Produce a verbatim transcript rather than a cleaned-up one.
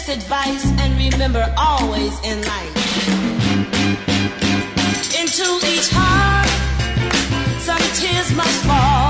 this advice and remember always in life. Into each heart some tears must fall.